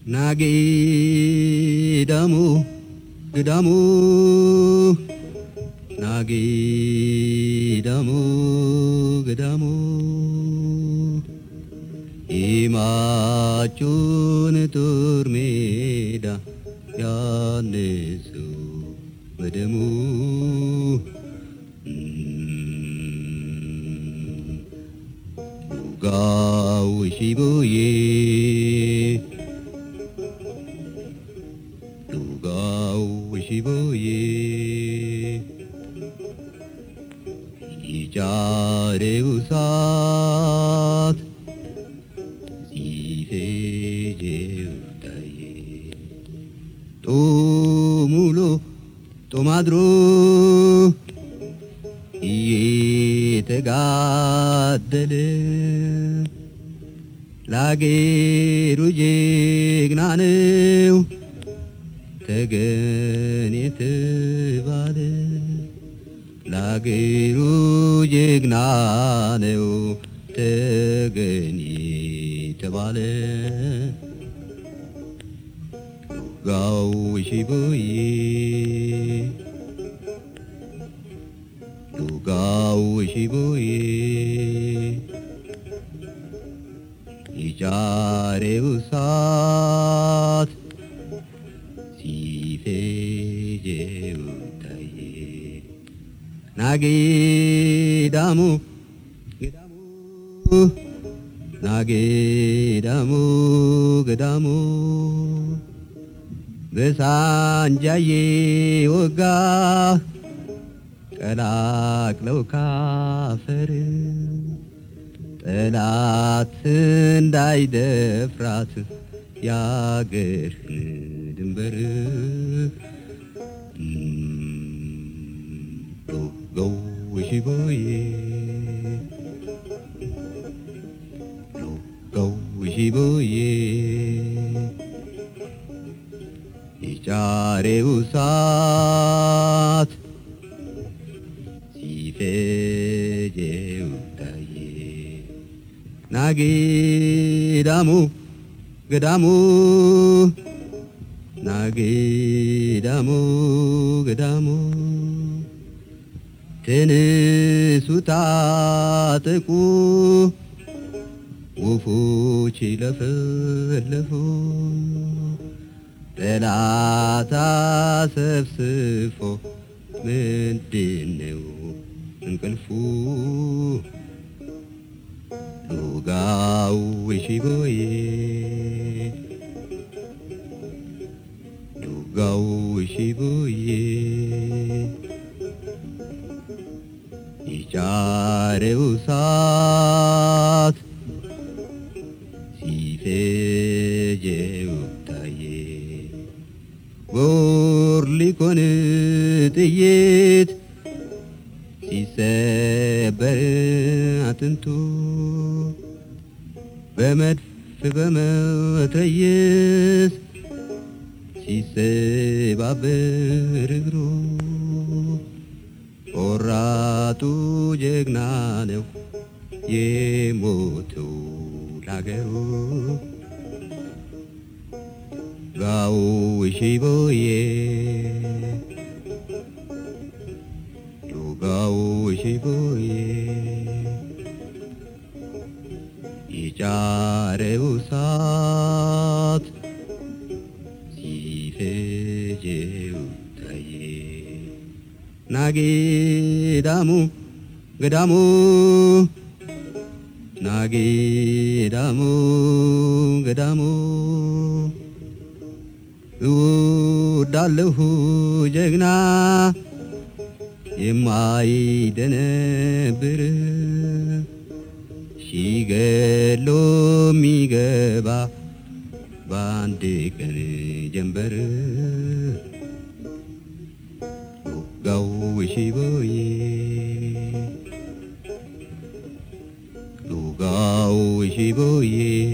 ናጌዳሙ ገዳሙ ናጌዳሙ ገዳሙ ኢማቹን ጦር ሜዳ ያነሱ በደሙ ሉጋው ሺቦዬ ሉጋው ሺቦዬ ይጫሬው ሳት ሲፌጄው ታዬ ጦሙሎ ጦማድሮ እየተጋደለ ላገሩ ጀግና ነው ተገን የተባለ ላገሩ ጀግና ነው ተገን የተባለ ሉጋው ሺቦዬ ሉጋው ሺቦዬ ይጫሬው ሳት ሲፌጄው ታዬ ናጌዳሙ ገዳሙ ናጌዳሙ ገዳሙ በሳንጃዬ ወጋ ቀላቅለው ካፈር ጠላት እንዳይደፍራት ያገርህን ድንበር ሉጋው ሺቦዬ ሉጋው ሺቦዬ ይጫሬው ሳት ሲፌጄው ታዬ ናጌዳሙ ገዳሙ ናጌዳሙ ገዳሙ ተነሱ ታጠቁ ወፎች ለፈለፉ ጠላት አሰፍስፎ ምንድነው እንቅልፉ ሉጋው ሺቦዬ ሉጋው ሺቦዬ ይጫሬው ሳት ሲፌጄው ታዬ ጎርሊኮን ጥይት ሲሰበር አጥንቱ በመድፍ በመትረየስ ሲሰባበር እግሩ ቆራጡ ጀግና ነው የሞተው ላገሩ ሉጋው ሺቦዬ ሉጋው ሺቦዬ ይጫሬው ሳት ሲፌጄው ታዬ ናጌዳሙ ገዳሙ ናጌዳሙ ገዳሙ እወዳለሁ ጀግና የማይደነብር ሺገሎ ሚገባ በአንድ ቀን ጀንበር ሉጋው ሺቦዬ ሉጋው ሺቦዬ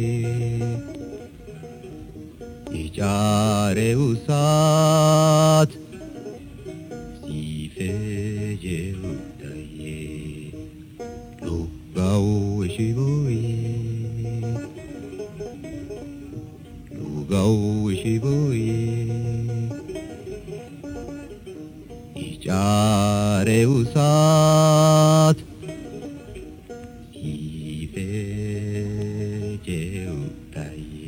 ይጫሬው ሳት ሲፌጄው ታዬ ሉጋው ሺቦዬ ሉጋው 나오시보이 이자레 우삿 이베제 우다이